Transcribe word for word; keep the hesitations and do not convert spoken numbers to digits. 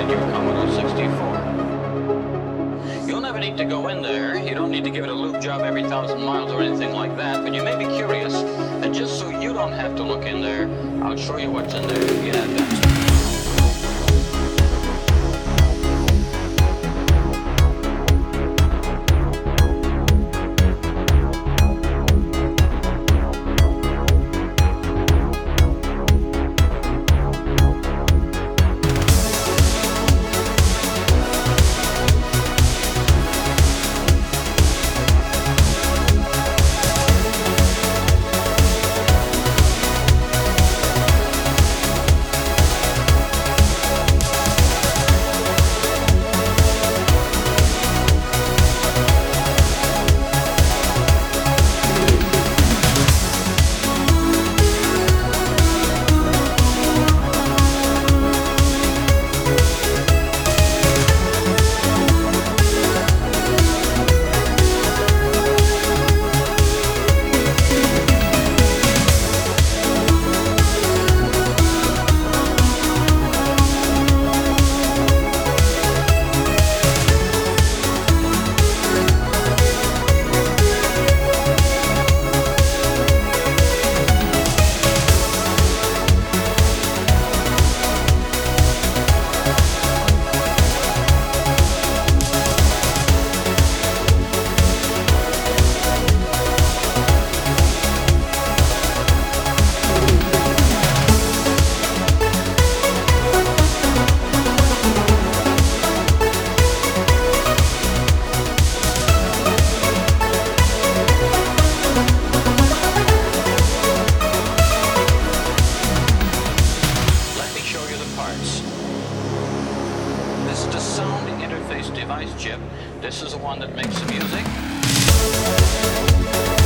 in your Commodore sixty-four. You'll never need to go in there. You don't need to give it a lube job every thousand miles or anything like that, but you may be curious, and just so you don't have to look in there, I'll show you what's in there. Yeah, that's This is the sound interface device chip. This is the one that makes the music.